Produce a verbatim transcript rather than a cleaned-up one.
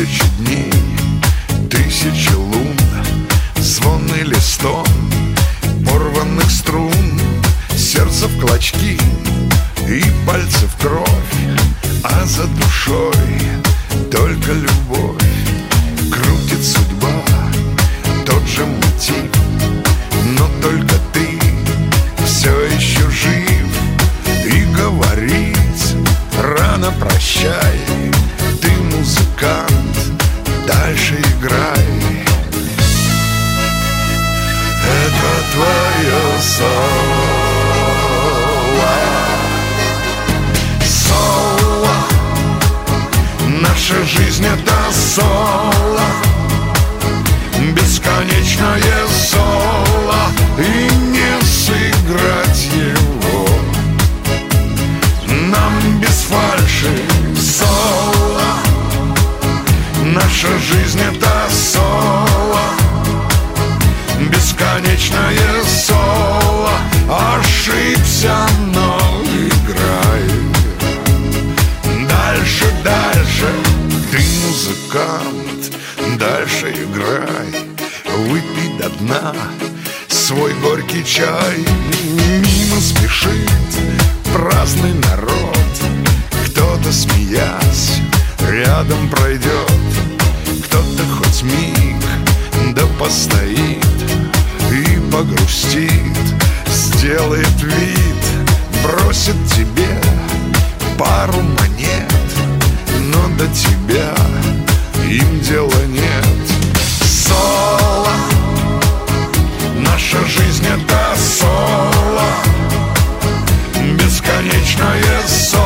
Тысячи дней, тысячи лун, звон или стон порванных струн, сердце в клочки и пальцы в кровь, а за душой только любовь. Крутит судьба тот же мотив, но только ты все еще жив. И говорить рано прощай, ты музыкант, дальше играй. Это твое соло, соло. Наша жизнь это соло, бесконечное соло, и не сыграть его нам без фальши. Соло. Наша жизнь это соло, бесконечное соло. Ошибся, но играй. Дальше, дальше, ты музыкант, дальше играй. Выпей до дна свой горький чай. Мимо спешит праздный народ, кто-то, смеясь, рядом пройдет, кто-то хоть миг да постоит и погрустит, сделает вид, бросит тебе пару монет, но до тебя им дела нет. Соло. Наша жизнь это соло, бесконечное соло.